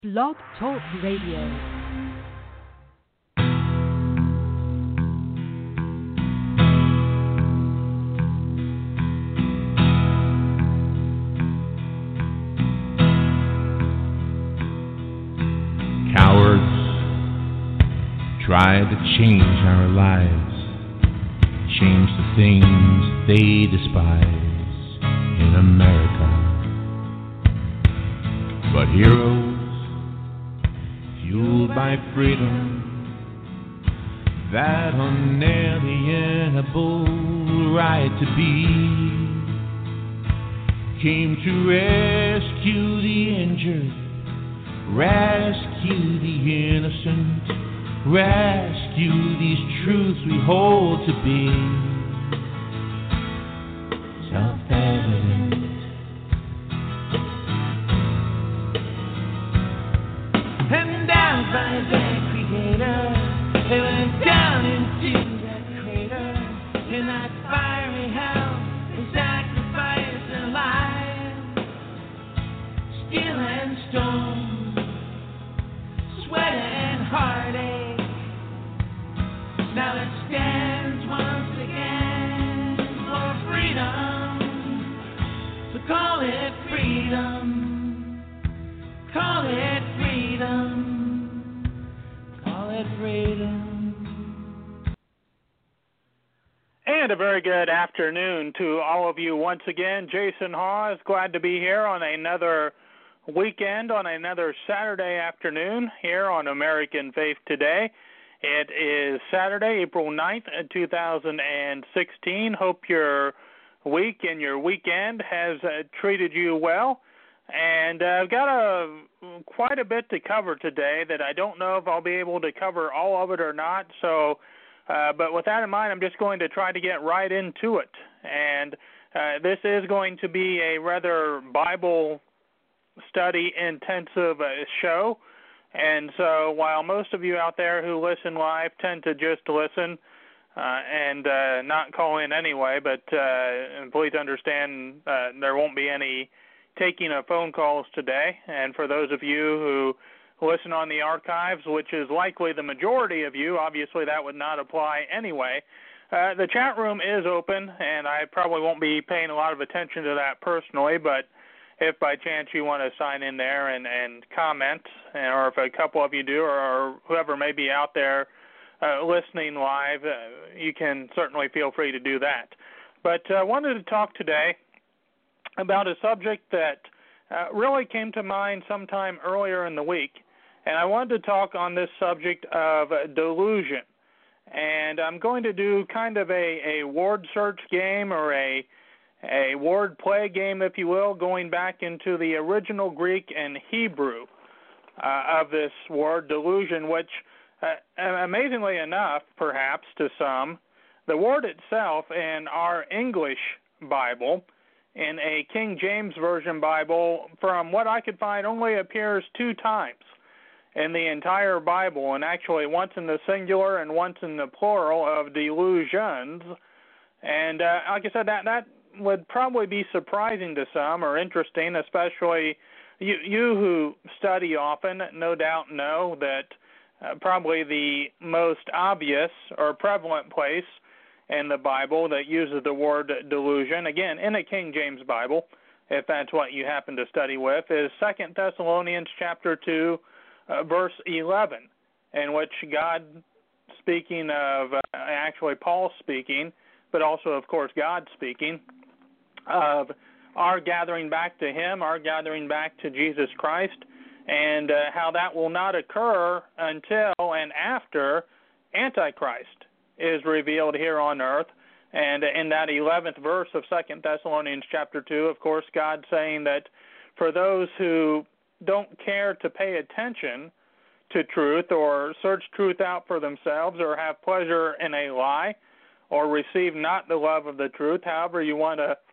Blog Talk Radio. Try to change our lives, change the things they despise in America. But heroes, fueled by freedom, that unalienable right to be, came to rescue the injured, rescue the innocent, rescue these truths we hold to be self-evident. And down by their creator, they went down into that crater, in that fiery hell, they sacrificed their lives, steel and stone, sweat and heartache. Now it stands once again for freedom. So call it freedom. Call it freedom. Call it freedom. And a very good afternoon to all of you once again. Jason Hawes, glad to be here on another weekend, on another Saturday afternoon here on American Faith Today. It is Saturday, April 9th, 2016. Hope your week and your weekend has treated you well. And I've got quite a bit to cover today that I don't know if I'll be able to cover all of it or not. So, but with that in mind, I'm just going to try to get right into it. And this is going to be a rather Bible study intensive show. And so while most of you out there who listen live tend to just listen and not call in anyway, but please understand there won't be any taking of phone calls today. And for those of you who listen on the archives, which is likely the majority of you, obviously that would not apply anyway, the chat room is open, and I probably won't be paying a lot of attention to that personally, but if by chance you want to sign in there and comment, or if a couple of you do, or whoever may be out there listening live, you can certainly feel free to do that. But I wanted to talk today about a subject that really came to mind sometime earlier in the week, and I wanted to talk on this subject of delusion. And I'm going to do kind of a word search game, or a word play game, if you will, going back into the original Greek and Hebrew of this word, delusion, which, amazingly enough, perhaps to some, the word itself in our English Bible, in a King James Version Bible, from what I could find, only appears 2 times in the entire Bible, and actually once in the singular and once in the plural of delusions. And like I said, that would probably be surprising to some, or interesting, especially you who study often, no doubt know that probably the most obvious or prevalent place in the Bible that uses the word delusion, again, in a King James Bible, if that's what you happen to study with, is 2 Thessalonians chapter 2, verse 11, in which God speaking of, actually Paul speaking, but also, of course, God speaking, of our gathering back to Him, our gathering back to Jesus Christ, and how that will not occur until and after Antichrist is revealed here on earth. And in that 11th verse of 2 Thessalonians chapter 2, of course, God saying that for those who don't care to pay attention to truth, or search truth out for themselves, or have pleasure in a lie, or receive not the love of the truth, however you want to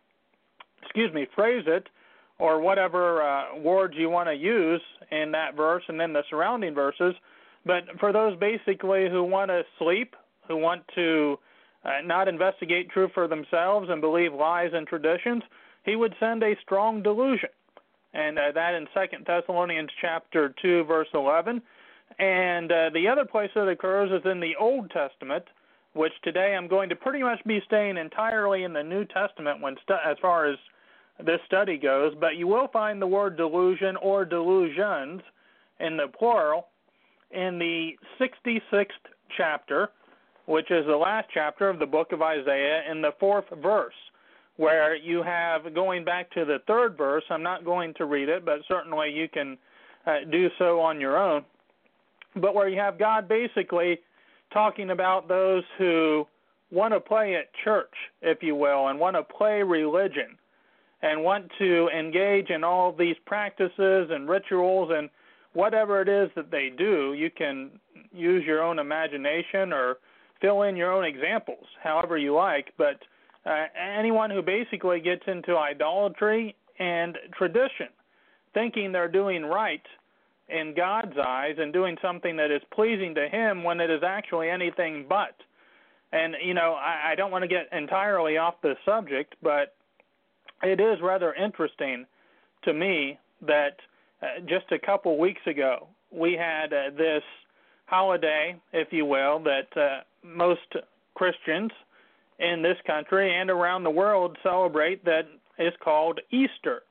phrase it, or whatever words you want to use in that verse and then the surrounding verses. But for those basically who want to sleep, who want to not investigate truth for themselves and believe lies and traditions, He would send a strong delusion. and that in 2 Thessalonians chapter 2, verse 11. And the other place that occurs is in the Old Testament, which today I'm going to pretty much be staying entirely in the New Testament as far as this study goes, but you will find the word delusion or delusions in the plural in the 66th chapter, which is the last chapter of the book of Isaiah, in the 4th verse, where you have, going back to the 3rd verse, I'm not going to read it, but certainly you can do so on your own, but where you have God basically talking about those who want to play at church, if you will, and want to play religion, and want to engage in all these practices and rituals and whatever it is that they do. You can use your own imagination or fill in your own examples, however you like, but anyone who basically gets into idolatry and tradition, thinking they're doing right in God's eyes and doing something that is pleasing to Him when it is actually anything but. And, I don't want to get entirely off the subject, but it is rather interesting to me that just a couple weeks ago we had this holiday, if you will, that most Christians in this country and around the world celebrate, that is called Easter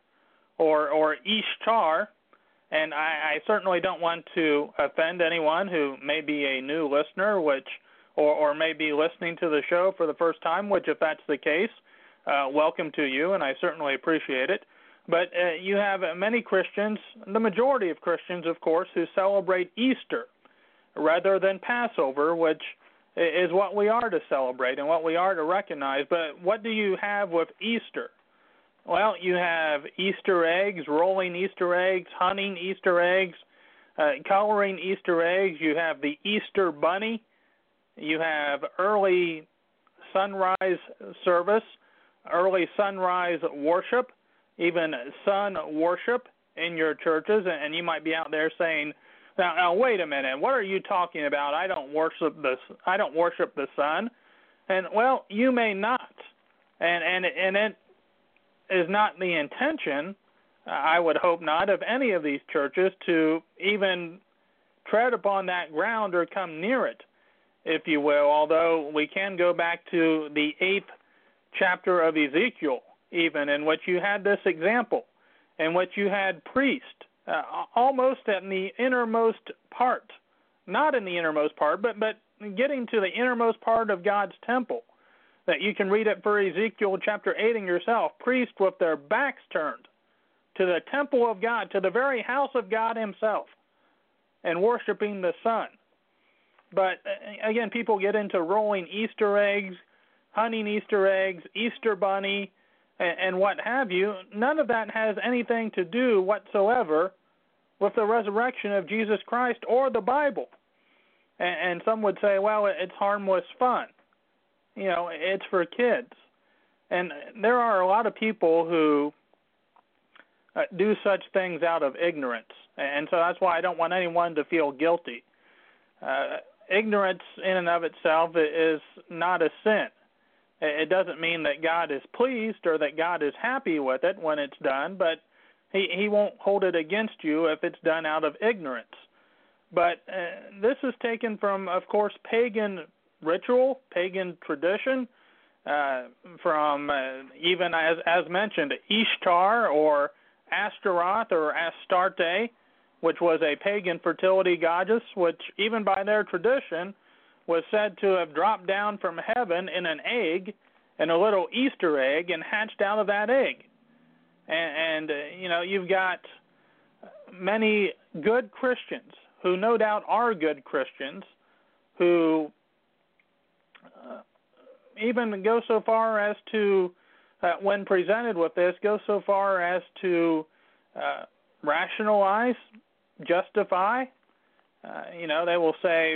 or Ishtar. And I certainly don't want to offend anyone who may be a new listener, or may be listening to the show for the first time, which, if that's the case, welcome to you, and I certainly appreciate it. But you have many Christians, the majority of Christians, of course, who celebrate Easter rather than Passover, which is what we are to celebrate and what we are to recognize. But what do you have with Easter? Well, you have Easter eggs, rolling Easter eggs, hunting Easter eggs, coloring Easter eggs. You have the Easter bunny. You have early sunrise service, early sunrise worship, even sun worship in your churches. And you might be out there saying, now wait a minute, what are you talking about? I don't worship the sun. And well, you may not. And it is not the intention, I would hope not, of any of these churches to even tread upon that ground or come near it, if you will, although we can go back to the 8th chapter of Ezekiel, even, in which you had this example, in which you had priests almost in the innermost part, not in the innermost part, but getting to the innermost part of God's temple, that you can read it for Ezekiel chapter 8 in yourself, priests with their backs turned to the temple of God, to the very house of God Himself, and worshiping the sun. But again, people get into rolling Easter eggs, hunting Easter eggs, Easter bunny, and what have you. None of that has anything to do whatsoever with the resurrection of Jesus Christ or the Bible. And some would say, well, it's harmless fun. It's for kids. And there are a lot of people who do such things out of ignorance. And so that's why I don't want anyone to feel guilty. Ignorance in and of itself is not a sin. It doesn't mean that God is pleased or that God is happy with it when it's done, but He won't hold it against you if it's done out of ignorance. But this is taken from, of course, pagan ritual, pagan tradition, from even as mentioned, Ishtar or Astaroth or Astarte, which was a pagan fertility goddess, which even by their tradition was said to have dropped down from heaven in an egg, in a little Easter egg, and hatched out of that egg. And you've got many good Christians who no doubt are good Christians who even go so far as to, when presented with this, go so far as to rationalize, justify. They will say,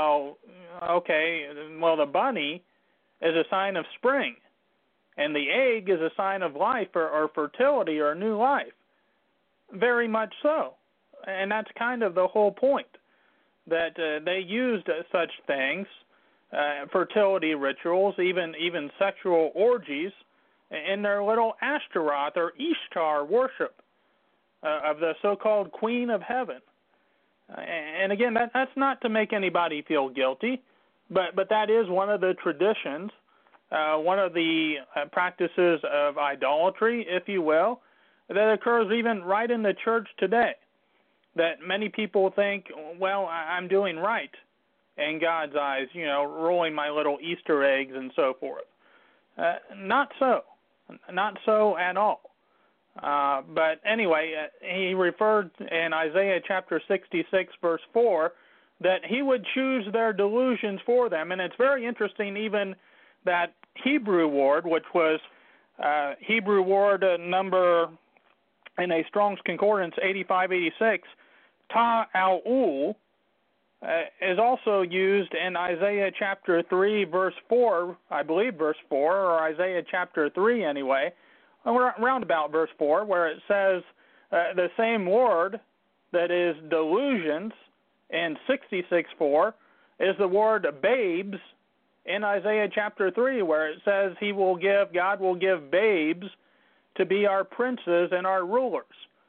the bunny is a sign of spring, and the egg is a sign of life or fertility or new life. Very much so. And that's kind of the whole point, that they used such things, fertility rituals, even sexual orgies, in their little Ashtaroth or Ishtar worship. of the so-called Queen of Heaven. And again, that's not to make anybody feel guilty, but that is one of the traditions, one of the practices of idolatry, if you will, that occurs even right in the church today. That many people think, well, I'm doing right in God's eyes, rolling my little Easter eggs and so forth. Not so at all. But anyway, he referred in Isaiah chapter 66, verse 4, that he would choose their delusions for them. And it's very interesting, even that Hebrew word, which was Hebrew word number in a Strong's Concordance 8586, ta'al, is also used in Isaiah chapter 3, verse 4, I believe verse 4, or Isaiah chapter 3 anyway, around about verse 4, where it says the same word that is delusions in 66:4 is the word babes in Isaiah chapter 3, where it says God will give babes to be our princes and our rulers.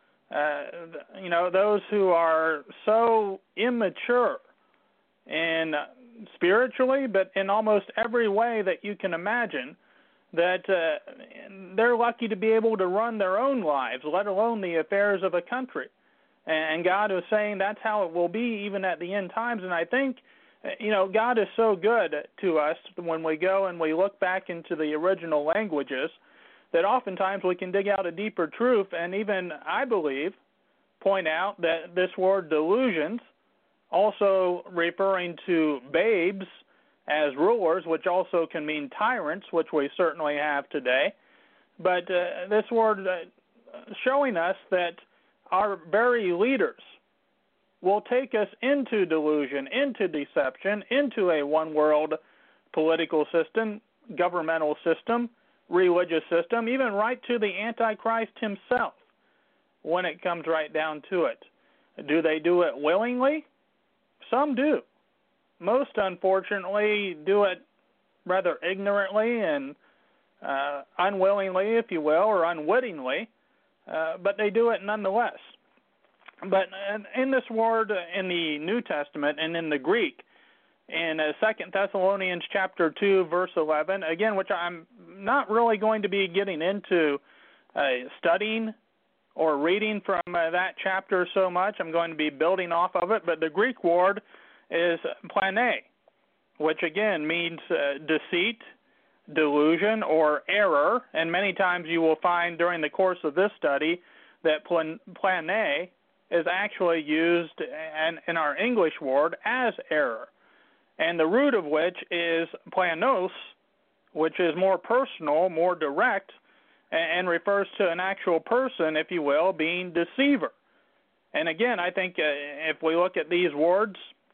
Those who are so immature in spiritually, but in almost every way that you can imagine, that they're lucky to be able to run their own lives, let alone the affairs of a country. And God is saying that's how it will be even at the end times. And I think, God is so good to us when we go and we look back into the original languages that oftentimes we can dig out a deeper truth and even, I believe, point out that this word delusions, also referring to babes as rulers, which also can mean tyrants, which we certainly have today, but this word showing us that our very leaders will take us into delusion, into deception, into a one-world political system, governmental system, religious system, even right to the Antichrist himself when it comes right down to it. Do they do it willingly? Some do. Most, unfortunately, do it rather ignorantly and unwillingly, if you will, or unwittingly, but they do it nonetheless. But in this word in the New Testament and in the Greek, in 2 Thessalonians chapter 2, verse 11, again, which I'm not really going to be getting into studying or reading from that chapter so much. I'm going to be building off of it, but the Greek word is plane, which again means deceit, delusion, or error, and many times you will find during the course of this study that plane is actually used in our English word as error, and the root of which is planos, which is more personal, more direct, and refers to an actual person, if you will, being deceiver. And again, I think if we look at these words,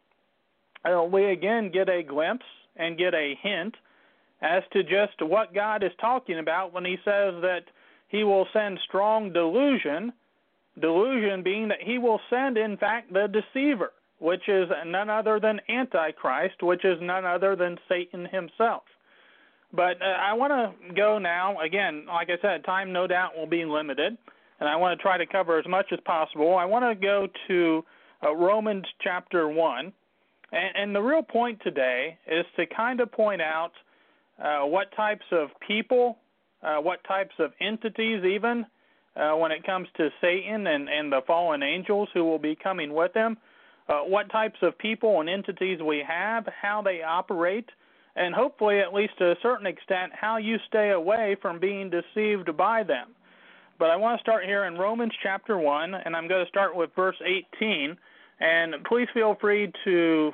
we again get a glimpse and get a hint as to just what God is talking about when he says that he will send strong delusion being that he will send, in fact, the deceiver, which is none other than Antichrist, which is none other than Satan himself. But I want to go now, again, like I said, time no doubt will be limited, and I want to try to cover as much as possible. I want to go to Romans chapter 1, and the real point today is to kind of point out what types of people, what types of entities even, when it comes to Satan and the fallen angels who will be coming with him, what types of people and entities we have, how they operate, and hopefully at least to a certain extent how you stay away from being deceived by them. But I want to start here in Romans chapter 1, and I'm going to start with verse 18, and please feel free to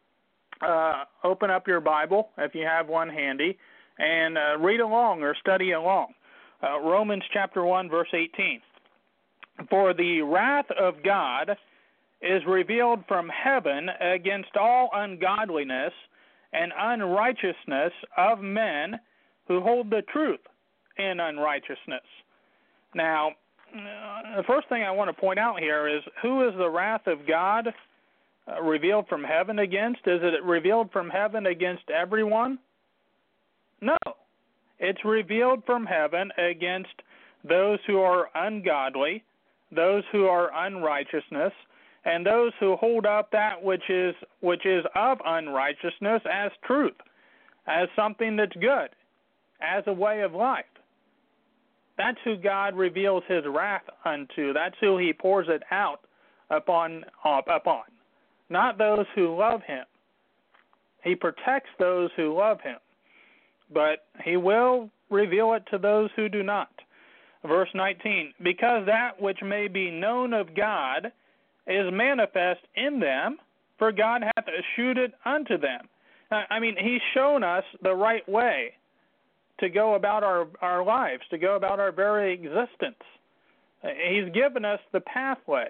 open up your Bible if you have one handy and read along or study along. Romans chapter 1, verse 18. For the wrath of God is revealed from heaven against all ungodliness and unrighteousness of men who hold the truth in unrighteousness. Now, the first thing I want to point out here is, who is the wrath of God revealed from heaven against? Is it revealed from heaven against everyone? No. It's revealed from heaven against those who are ungodly, those who are unrighteousness, and those who hold up that which is of unrighteousness as truth, as something that's good, as a way of life. That's who God reveals his wrath unto. That's who he pours it out upon. Not those who love him. He protects those who love him, but he will reveal it to those who do not. Verse 19, because that which may be known of God is manifest in them, for God hath shewed it unto them. I mean, he's shown us the right way to go about our lives, to go about our very existence. He's given us the pathway.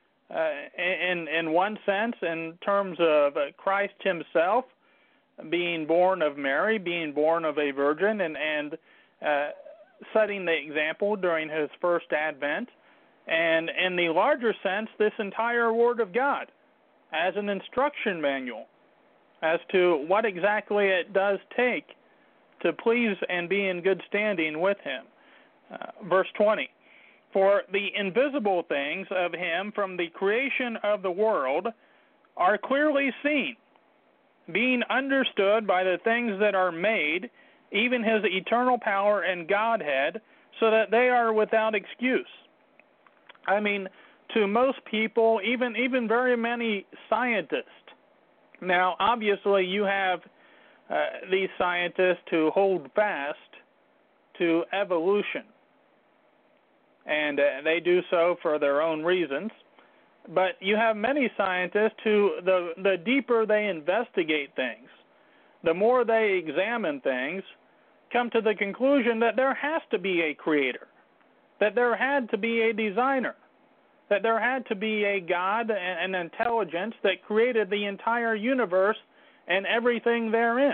In one sense, in terms of Christ himself being born of Mary, being born of a virgin, and setting the example during his first advent, and in the larger sense, this entire Word of God as an instruction manual as to what exactly it does take to please and be in good standing with him. Verse 20, for the invisible things of him from the creation of the world are clearly seen, being understood by the things that are made, even his eternal power and Godhead, so that they are without excuse. I mean, to most people, even very many scientists. Now, obviously, you have these scientists who hold fast to evolution, and they do so for their own reasons. But you have many scientists who, the deeper they investigate things, the more they examine things, come to the conclusion that there has to be a creator, that there had to be a designer, that there had to be a God and an intelligence that created the entire universe and everything therein.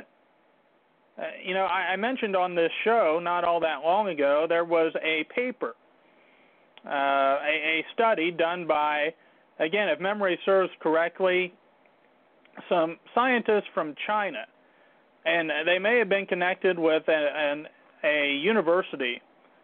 I mentioned on this show not all that long ago, there was a paper, a study done by, again, if memory serves correctly, some scientists from China. And they may have been connected with a university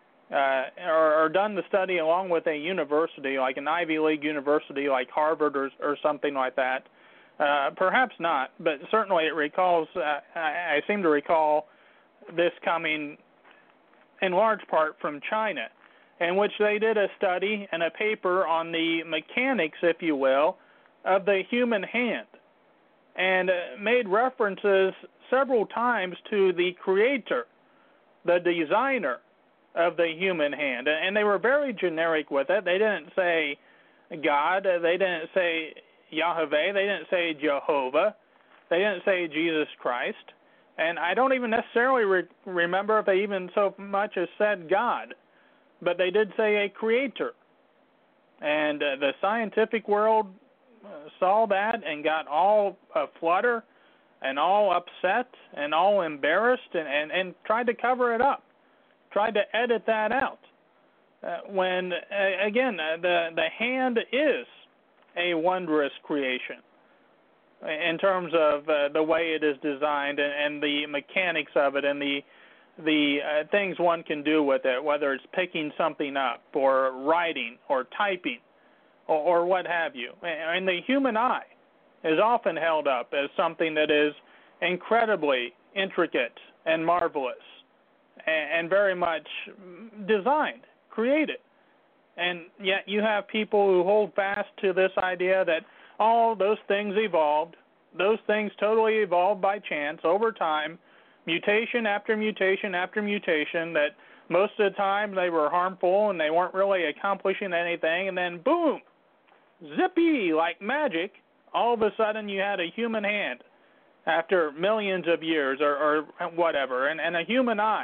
or done the study along with a university, like an Ivy League university like Harvard or something like that. Perhaps not, but certainly it recalls, I seem to recall this coming in large part from China, in which they did a study and a paper on the mechanics, if you will, of the human hand, and made references several times to the creator, the designer of the human hand. And they were very generic with it. They didn't say God. They didn't say Yahweh. They didn't say Jehovah. They didn't say Jesus Christ. And I don't even necessarily remember if they even so much as said God. But they did say a creator. And the scientific world saw that and got all aflutter and all upset and all embarrassed and tried to cover it up, tried to edit that out. When, again, the hand is a wondrous creation in terms of the way it is designed and the mechanics of it and the things one can do with it, whether it's picking something up or writing or typing or what have you. And the human eye is often held up as something that is incredibly intricate and marvelous and very much designed, created. And yet you have people who hold fast to this idea that all those things evolved, those things totally evolved by chance over time, mutation after mutation after mutation, that most of the time they were harmful and they weren't really accomplishing anything, and then boom, zippy, like magic, all of a sudden you had a human hand after millions of years or whatever, and a human eye.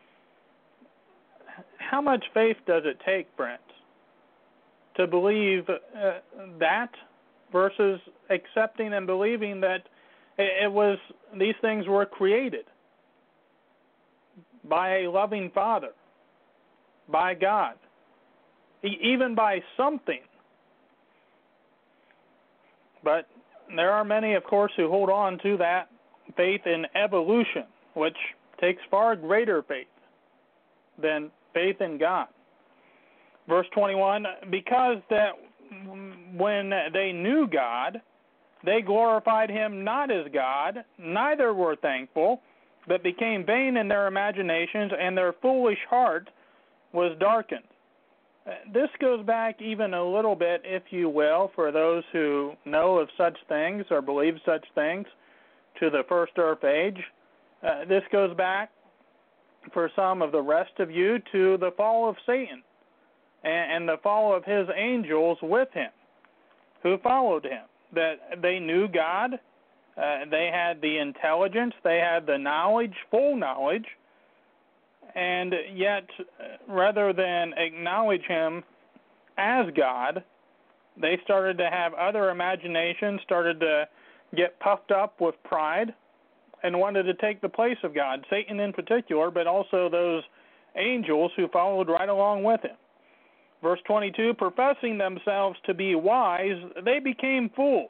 How much faith does it take, Brent, to believe that versus accepting and believing that these things were created by a loving Father, by God, even by something? But there are many, of course, who hold on to that faith in evolution, which takes far greater faith than faith in God. Verse 21, because that when they knew God, they glorified him not as God, neither were thankful, but became vain in their imaginations, and their foolish heart was darkened. This goes back even a little bit, if you will, for those who know of such things or believe such things, to the first earth age. This goes back, for some of the rest of you, to the fall of Satan and the fall of his angels with him, who followed him. That they knew God, they had the intelligence, they had the knowledge, full knowledge, and yet rather than acknowledge him as God, they started to have other imaginations, started to get puffed up with pride, and wanted to take the place of God, Satan in particular, but also those angels who followed right along with him. Verse 22, professing themselves to be wise, they became fools.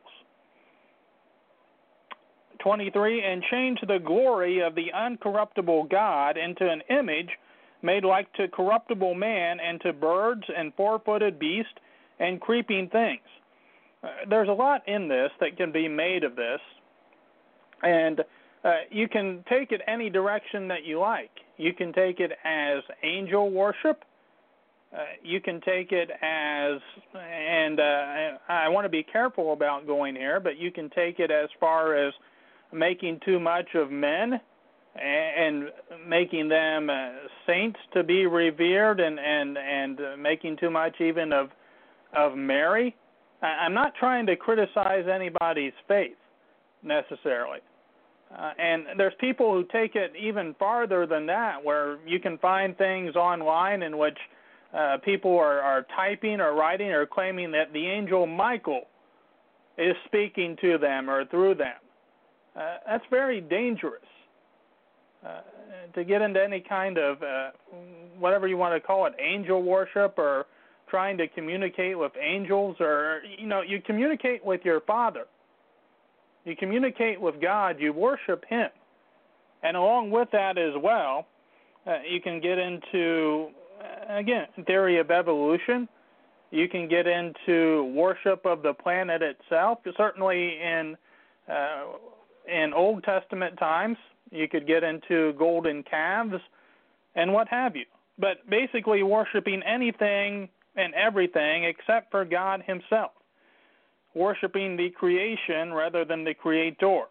23, and changed the glory of the uncorruptible God into an image made like to corruptible man, and to birds and four-footed beasts and creeping things. There's a lot in this that can be made of this, and you can take it any direction that you like. You can take it as angel worship. You can take it as, and I want to be careful about going here, but you can take it as far as making too much of men and making them saints to be revered, and making too much even of Mary. I'm not trying to criticize anybody's faith necessarily. And there's people who take it even farther than that, where you can find things online in which people are typing or writing or claiming that the angel Michael is speaking to them or through them. That's very dangerous. To get into any kind of, whatever you want to call it, angel worship, or trying to communicate with angels, or, you communicate with your Father. You communicate with God, you worship him. And along with that as well, you can get into, again, theory of evolution. You can get into worship of the planet itself. Certainly in Old Testament times, you could get into golden calves and what have you. But basically worshiping anything and everything except for God himself. Worshiping the creation rather than the creator.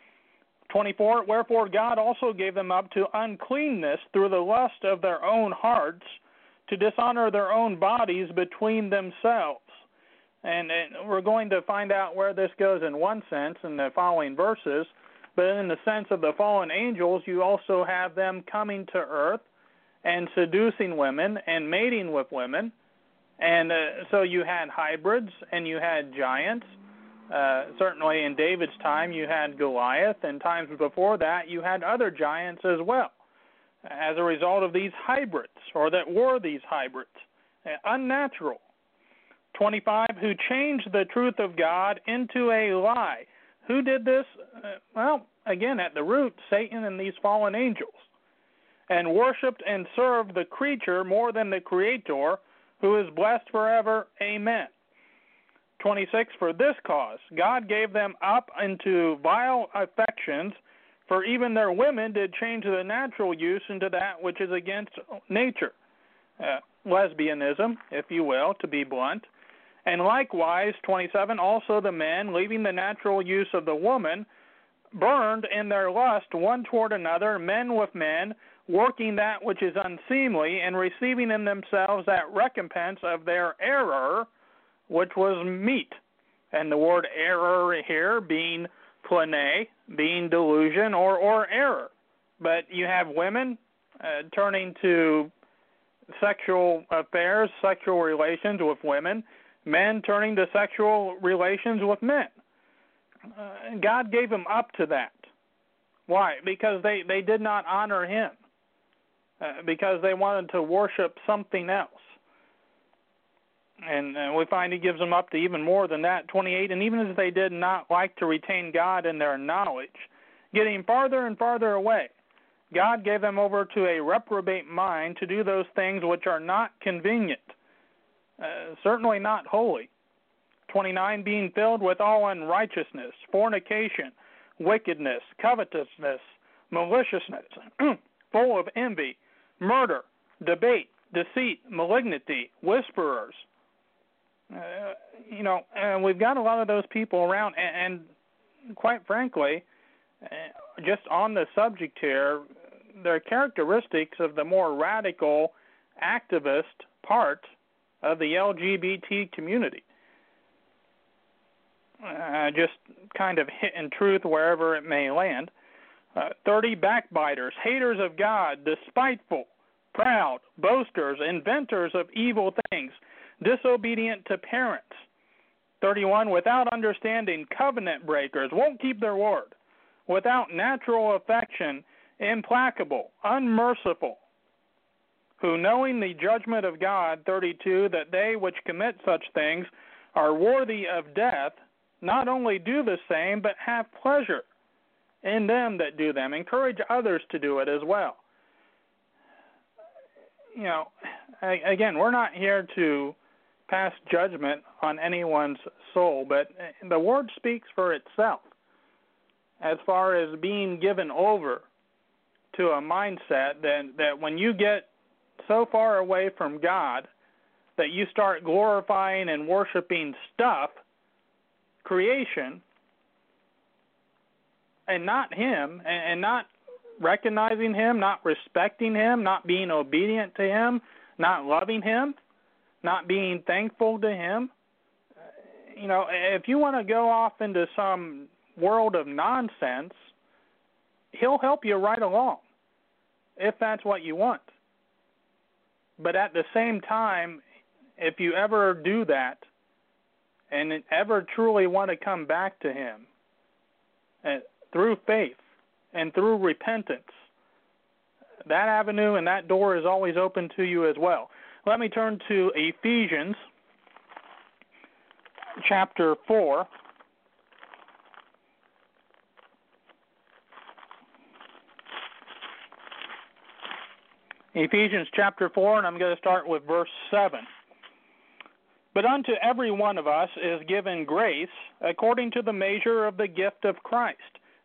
24, wherefore God also gave them up to uncleanness through the lust of their own hearts, to dishonor their own bodies between themselves. And we're going to find out where this goes in one sense in the following verses, but in the sense of the fallen angels, you also have them coming to earth and seducing women and mating with women. And so you had hybrids and you had giants. Certainly in David's time you had Goliath, and times before that you had other giants as well, as a result of these hybrids, or that were these hybrids. Unnatural. 25, who changed the truth of God into a lie. Who did this? Well, again, at the root, Satan and these fallen angels. And worshipped and served the creature more than the Creator, who is blessed forever. Amen. 26, for this cause God gave them up into vile affections, for even their women did change the natural use into that which is against nature. Lesbianism, if you will, to be blunt. And likewise, 27, also the men, leaving the natural use of the woman, burned in their lust one toward another, men with men, working that which is unseemly, and receiving in themselves that recompense of their error, which was meat. And the word error here being plane, being delusion or error. But you have women turning to sexual affairs, sexual relations with women, men turning to sexual relations with men. God gave them up to that. Why? Because they did not honor him. Because they wanted to worship something else. And we find he gives them up to even more than that, 28. And even as they did not like to retain God in their knowledge, getting farther and farther away, God gave them over to a reprobate mind to do those things which are not convenient, certainly not holy. 29, being filled with all unrighteousness, fornication, wickedness, covetousness, maliciousness, full of envy, murder, debate, deceit, malignity, whisperers. We've got a lot of those people around, and quite frankly, just on the subject here, they're characteristics of the more radical activist part of the LGBT community. Just kind of hitting truth wherever it may land. 30, backbiters, haters of God, despiteful, proud, boasters, inventors of evil things, disobedient to parents. 31, without understanding, covenant breakers, won't keep their word, without natural affection, implacable, unmerciful, who knowing the judgment of God, 32, that they which commit such things are worthy of death, not only do the same, but have pleasure in them that do them. Encourage others to do it as well. Again, we're not here to pass judgment on anyone's soul, but the Word speaks for itself as far as being given over to a mindset that when you get so far away from God that you start glorifying and worshiping stuff, creation, and not Him, and not recognizing Him, not respecting Him, not being obedient to Him, not loving Him, not being thankful to Him. If you want to go off into some world of nonsense, He'll help you right along, if that's what you want. But at the same time, if you ever do that and ever truly want to come back to Him through faith and through repentance, that avenue and that door is always open to you as well. Let me turn to Ephesians chapter 4. Ephesians chapter 4, and I'm going to start with verse 7. But unto every one of us is given grace according to the measure of the gift of Christ.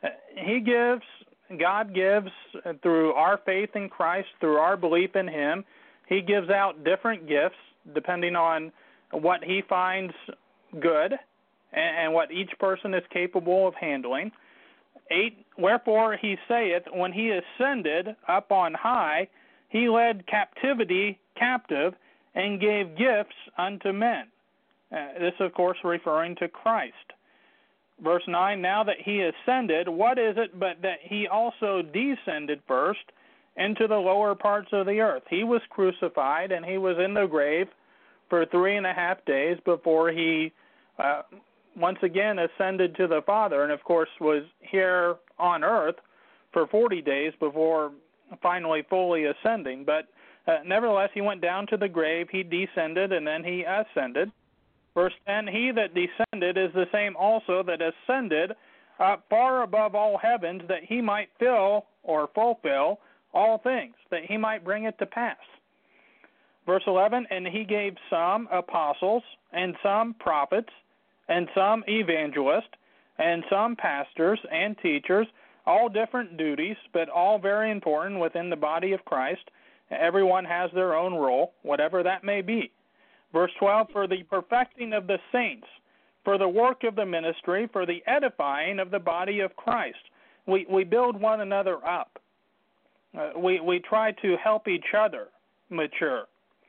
God gives through our faith in Christ, through our belief in Him. He gives out different gifts depending on what He finds good and what each person is capable of handling. 8, wherefore He saith, when He ascended up on high, He led captivity captive and gave gifts unto men. This, of course, referring to Christ. Verse 9, now that He ascended, what is it but that He also descended first into the lower parts of the earth? He was crucified, and He was in the grave for 3.5 days before He once again ascended to the Father, and, of course, was here on earth for 40 days before finally fully ascending. But nevertheless, He went down to the grave, He descended, and then He ascended. Verse 10, He that descended is the same also that ascended up far above all heavens, that He might fill or fulfill all things, that He might bring it to pass. Verse 11, and He gave some apostles, and some prophets, and some evangelists, and some pastors and teachers, all different duties, but all very important within the body of Christ. Everyone has their own role, whatever that may be. Verse 12, for the perfecting of the saints, for the work of the ministry, for the edifying of the body of Christ. We build one another up. We try to help each other mature.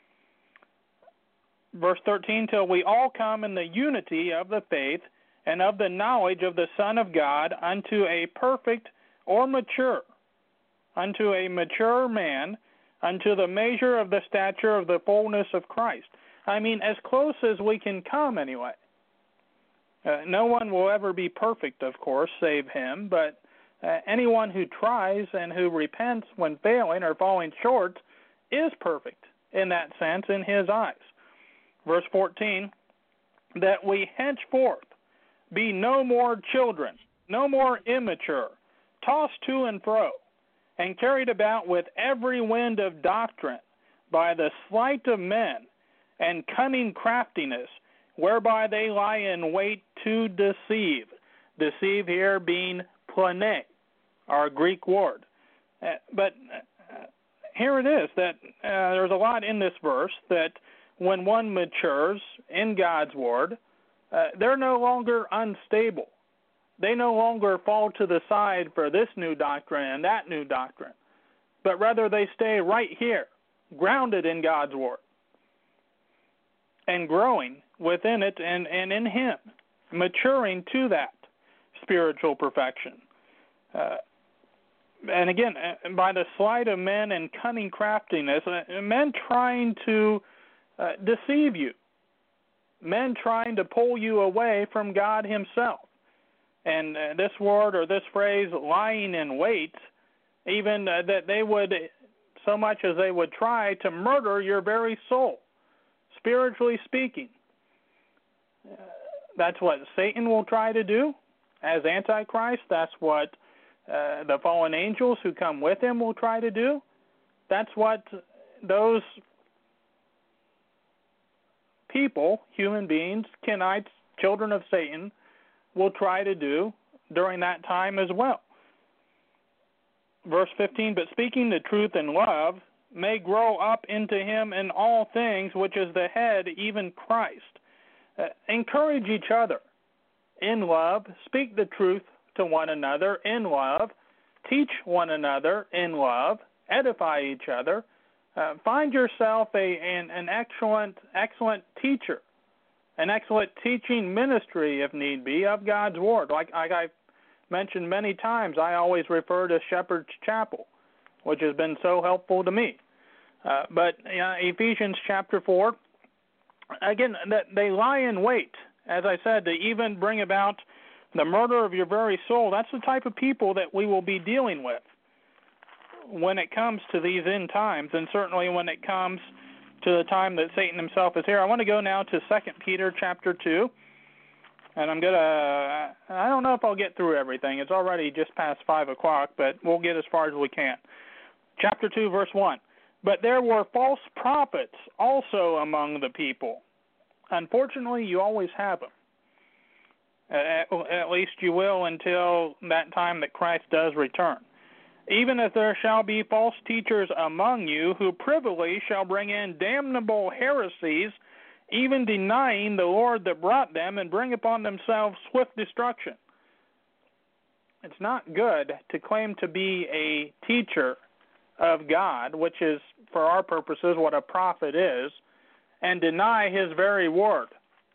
Verse 13, till we all come in the unity of the faith and of the knowledge of the Son of God unto a perfect or mature, unto a mature man, unto the measure of the stature of the fullness of Christ. I mean, as close as we can come anyway. No one will ever be perfect, of course, save Him, but anyone who tries and who repents when failing or falling short is perfect in that sense in His eyes. Verse 14, that we henceforth be no more children, no more immature, tossed to and fro, and carried about with every wind of doctrine by the sleight of men, and cunning craftiness, whereby they lie in wait to deceive. Deceive here being plane, our Greek word. But here it is that there's a lot in this verse that when one matures in God's word, they're no longer unstable. They no longer fall to the side for this new doctrine and that new doctrine, but rather they stay right here, grounded in God's word and growing within it and in Him, maturing to that spiritual perfection. And again, by the sleight of men and cunning craftiness, men trying to deceive you, men trying to pull you away from God Himself. And this word or this phrase, lying in wait, even that they would, so much as they would try to murder your very soul, spiritually speaking. That's what Satan will try to do as Antichrist. That's what the fallen angels who come with him will try to do. That's what those people, human beings, Kenites, children of Satan, will try to do during that time as well. Verse 15, but speaking the truth in love may grow up into Him in all things, which is the head, even Christ. Encourage each other in love. Speak the truth to one another in love. Teach one another in love. Edify each other. Find yourself an excellent teacher, an excellent teaching ministry, if need be, of God's Word. Like I've mentioned many times, I always refer to Shepherd's Chapel, which has been so helpful to me. But Ephesians chapter 4, again, that they lie in wait, as I said, to even bring about the murder of your very soul. That's the type of people that we will be dealing with when it comes to these end times, and certainly when it comes to the time that Satan himself is here. I want to go now to 2 Peter chapter 2, and I don't know if I'll get through everything. It's already just past 5 o'clock, but we'll get as far as we can. Chapter 2, verse 1. But there were false prophets also among the people. Unfortunately, you always have them. At least you will until that time that Christ does return. Even as there shall be false teachers among you, who privily shall bring in damnable heresies, even denying the Lord that brought them, and bring upon themselves swift destruction. It's not good to claim to be a teacher of God, which is, for our purposes, what a prophet is, and deny His very word.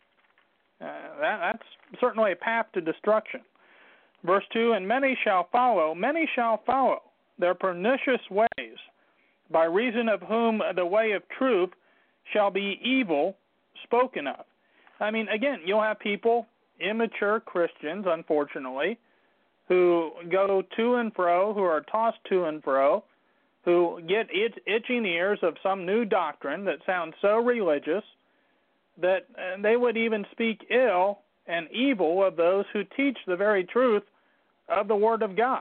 That's certainly a path to destruction. Verse 2, and many shall follow their pernicious ways, by reason of whom the way of truth shall be evil spoken of. I mean, again, you'll have people, immature Christians, unfortunately, who go to and fro, who are tossed to and fro, who get itching ears of some new doctrine that sounds so religious that they would even speak ill and evil of those who teach the very truth of the Word of God.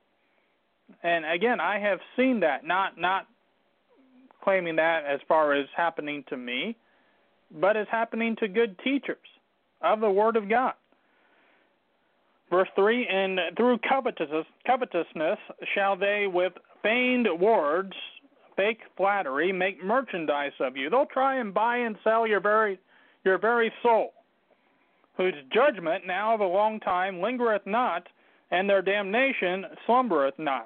And again, I have seen that, not claiming that as far as happening to me, but as happening to good teachers of the Word of God. Verse 3, and through covetousness shall they with feigned words, fake flattery, make merchandise of you. They'll try and buy and sell your very soul, whose judgment now of a long time lingereth not, and their damnation slumbereth not.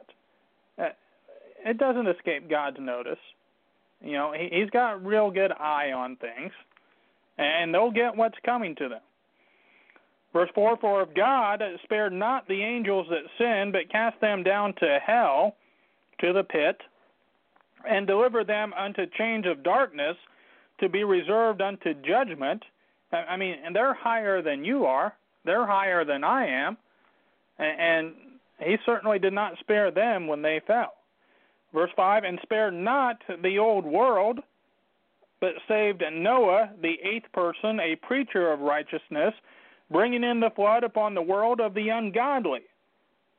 It doesn't escape God's notice. You know, He's got a real good eye on things, and they'll get what's coming to them. Verse 4, for if God spared not the angels that sinned, but cast them down to hell, to the pit, and delivered them unto chains of darkness, to be reserved unto judgment. I mean, and they're higher than you are. They're higher than I am. And He certainly did not spare them when they fell. Verse 5, and spared not the old world, but saved Noah, the eighth person, a preacher of righteousness, bringing in the flood upon the world of the ungodly.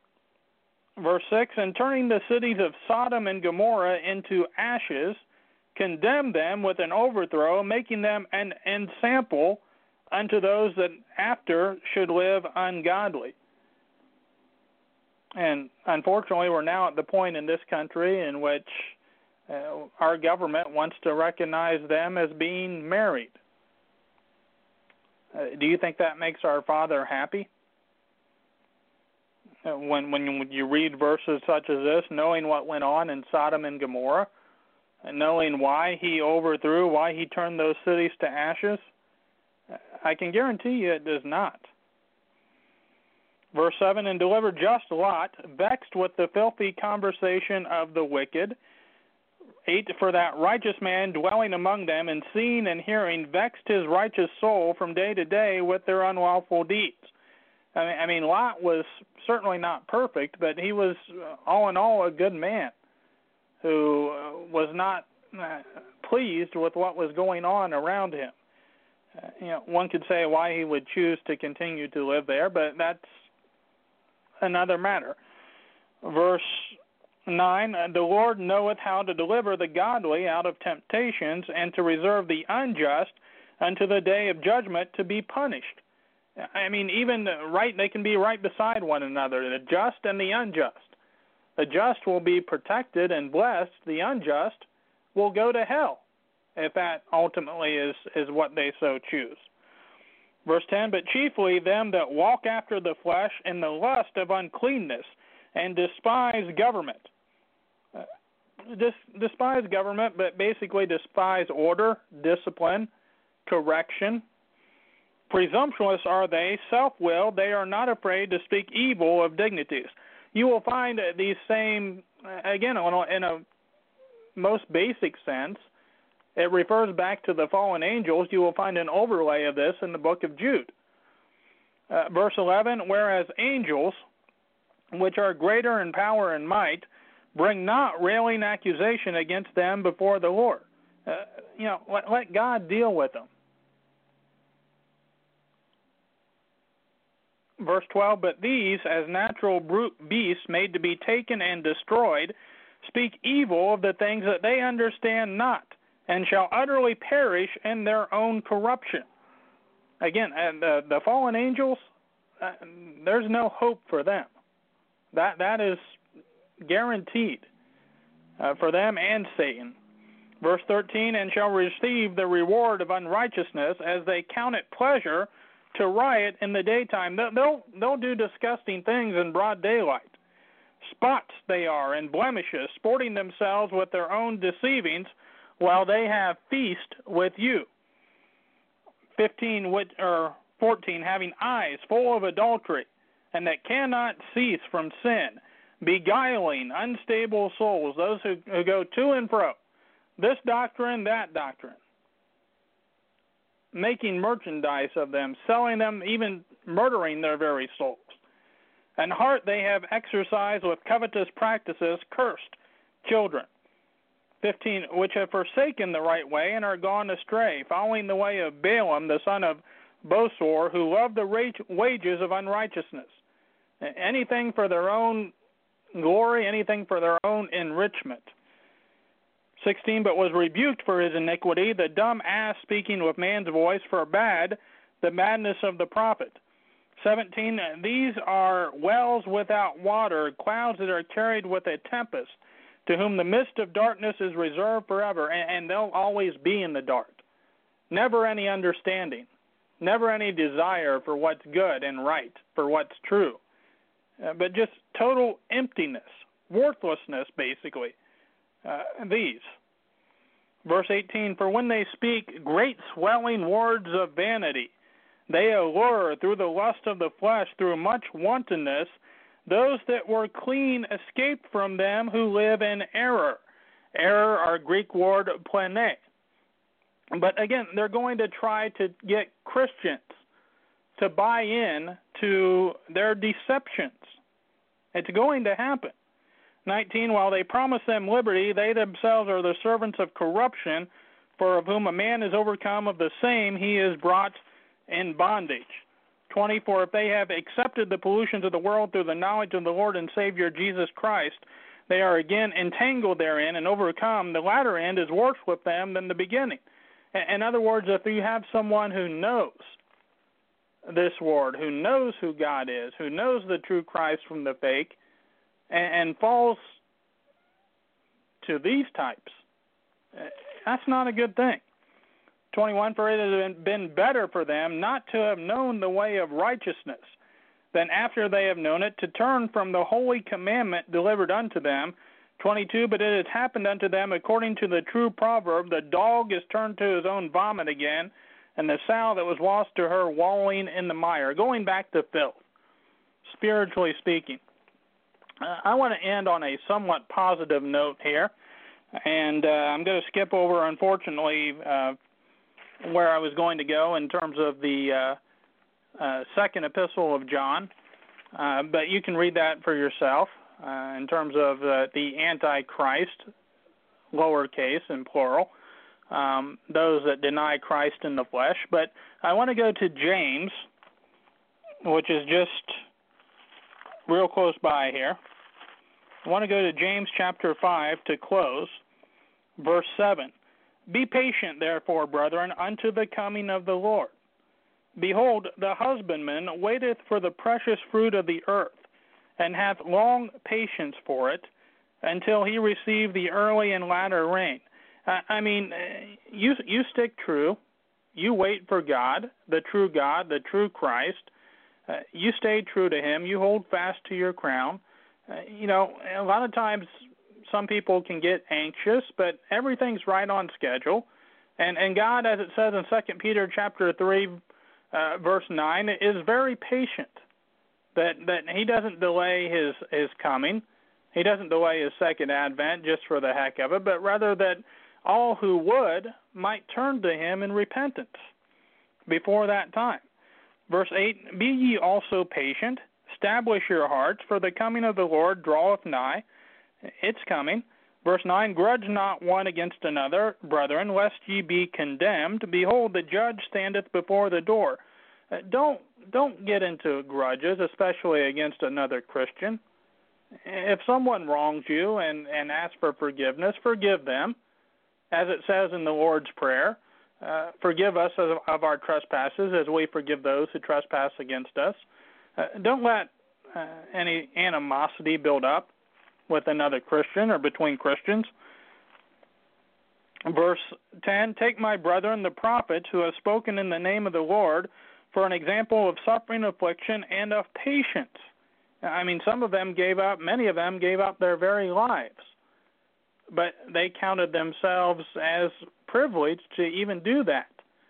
Verse 6, and turning the cities of Sodom and Gomorrah into ashes, condemn them with an overthrow, making them an ensample unto those that after should live ungodly. And unfortunately, we're now at the point in this country in which our government wants to recognize them as being married. Do you think that makes our Father happy? When you read verses such as this, knowing what went on in Sodom and Gomorrah, and knowing why he overthrew, why he turned those cities to ashes, I can guarantee you it does not. Verse 7, and delivered just Lot, vexed with the filthy conversation of the wicked. 8, for that righteous man dwelling among them, and seeing and hearing, vexed his righteous soul from day to day with their unlawful deeds. I mean, Lot was certainly not perfect, but he was, all in all, a good man who was not pleased with what was going on around him. One could say why he would choose to continue to live there, but that's another matter. Verse 9, the Lord knoweth how to deliver the godly out of temptations, and to reserve the unjust unto the day of judgment to be punished. I mean, even they can be right beside one another, the just and the unjust. The just will be protected and blessed. The unjust will go to hell, if that ultimately is what they so choose. Verse 10, but chiefly them that walk after the flesh in the lust of uncleanness, and despise government. Despise government, but basically despise order, discipline, correction. Presumptuous are they, self-willed, they are not afraid to speak evil of dignities. You will find these same, again, in a most basic sense, it refers back to the fallen angels. You will find an overlay of this in the book of Jude. Verse 11, whereas angels, which are greater in power and might, bring not railing accusation against them before the Lord. Let God deal with them. Verse 12, but these, as natural brute beasts made to be taken and destroyed, speak evil of the things that they understand not, and shall utterly perish in their own corruption. Again, the fallen angels, there's no hope for them. That is guaranteed for them and Satan. Verse 13, and shall receive the reward of unrighteousness, as they count it pleasure to riot in the daytime. They'll do disgusting things in broad daylight. Spots they are and blemishes, sporting themselves with their own deceivings, while they have feast with you. 14, having eyes full of adultery, and that cannot cease from sin, beguiling unstable souls, those who go to and fro, this doctrine, that doctrine, making merchandise of them, selling them, even murdering their very souls. And heart they have exercised with covetous practices, cursed children. 15, which have forsaken the right way and are gone astray, following the way of Balaam, the son of Bosor, who loved the wages of unrighteousness. Anything for their own glory, anything for their own enrichment. 16, but was rebuked for his iniquity, the dumb ass speaking with man's voice, forbade the madness of the prophet. 17, these are wells without water, clouds that are carried with a tempest, to whom the mist of darkness is reserved forever, and they'll always be in the dark. Never any understanding, never any desire for what's good and right, for what's true, but just total emptiness, worthlessness, basically. These. Verse 18, for when they speak great swelling words of vanity, they allure through the lust of the flesh, through much wantonness, those that were clean escaped from them who live in error. Error, our Greek word plane. But again, they're going to try to get Christians to buy in to their deceptions. It's going to happen. 19, while they promise them liberty, they themselves are the servants of corruption, for of whom a man is overcome, of the same he is brought in bondage. 20, for if they have accepted the pollutions of the world through the knowledge of the Lord and Savior Jesus Christ, they are again entangled therein and overcome, the latter end is worse with them than the beginning. In other words, if you have someone who knows this word, who knows who God is, who knows the true Christ from the fake, and falls to these types, that's not a good thing. 21, for it has been better for them not to have known the way of righteousness than after they have known it, to turn from the holy commandment delivered unto them. 22, but it has happened unto them according to the true proverb, the dog is turned to his own vomit again, and the sow that was lost to her wallowing in the mire. Going back to filth, spiritually speaking. I want to end on a somewhat positive note here, and I'm going to skip over, unfortunately, where I was going to go in terms of the second epistle of John, but you can read that for yourself in terms of the Antichrist, lowercase and plural, those that deny Christ in the flesh. But I want to go to James, which is just real close by here. I want to go to James chapter 5 to close, verse 7. Be patient, therefore, brethren, unto the coming of the Lord. Behold, the husbandman waiteth for the precious fruit of the earth, and hath long patience for it, until he receive the early and latter rain. You stick true. You wait for God, the true Christ. You stay true to him. You hold fast to your crown. A lot of times some people can get anxious, but everything's right on schedule. And God, as it says in 2 Peter chapter 3, verse 9, is very patient, that he doesn't delay his coming. He doesn't delay his second advent just for the heck of it, but rather that all who would might turn to him in repentance before that time. Verse 8, be ye also patient, establish your hearts, for the coming of the Lord draweth nigh. It's coming. Verse 9, grudge not one against another, brethren, lest ye be condemned. Behold, the judge standeth before the door. Don't get into grudges, especially against another Christian. If someone wrongs you and asks for forgiveness, forgive them, as it says in the Lord's Prayer. Forgive us of our trespasses as we forgive those who trespass against us. Don't let any animosity build up with another Christian or between Christians. Verse 10, take my brethren the prophets who have spoken in the name of the Lord for an example of suffering, affliction, and of patience. Some of them many of them gave up their very lives, but they counted themselves as privileged to even do that,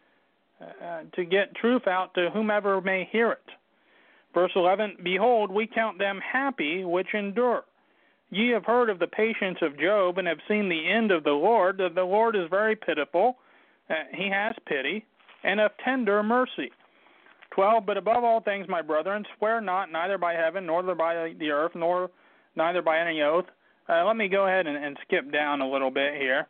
to get truth out to whomever may hear it. Verse 11, behold, we count them happy which endure. Ye have heard of the patience of Job, and have seen the end of the Lord, that the Lord is very pitiful. He has pity, and of tender mercy. 12, but above all things, my brethren, swear not, neither by heaven, nor by the earth, nor neither by any oath. Let me go ahead and skip down a little bit here.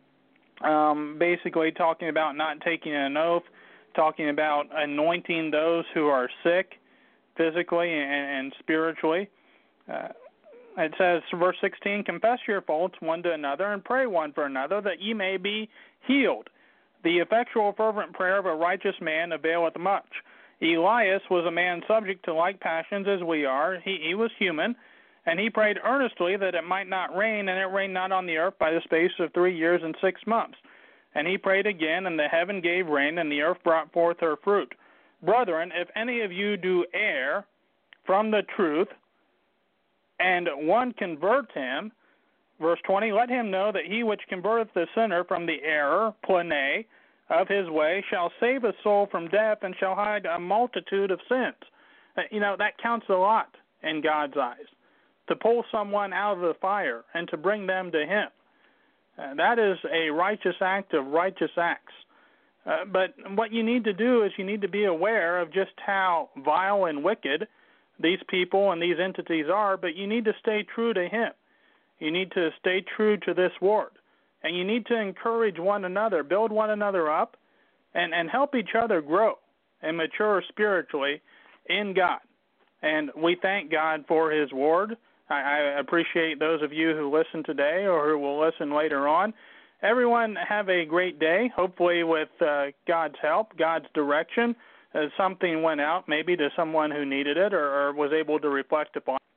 Basically talking about not taking an oath, talking about anointing those who are sick physically and spiritually. It says, verse 16, confess your faults one to another and pray one for another that ye may be healed. The effectual fervent prayer of a righteous man availeth much. Elias was a man subject to like passions as we are. He was human, and he prayed earnestly that it might not rain, and it rained not on the earth by the space of 3 years and 6 months. And he prayed again, and the heaven gave rain, and the earth brought forth her fruit. Brethren, if any of you do err from the truth, and one convert him, verse 20, let him know that he which converteth the sinner from the error, plane, of his way, shall save a soul from death, and shall hide a multitude of sins. That counts a lot in God's eyes, to pull someone out of the fire and to bring them to him. That is a righteous act of righteous acts. But what you need to do is you need to be aware of just how vile and wicked these people and these entities are, but you need to stay true to him. You need to stay true to this word. And you need to encourage one another, build one another up, and help each other grow and mature spiritually in God. And we thank God for his word. I appreciate those of you who listen today or who will listen later on. Everyone have a great day, hopefully with God's help, God's direction. Something went out maybe to someone who needed it or was able to reflect upon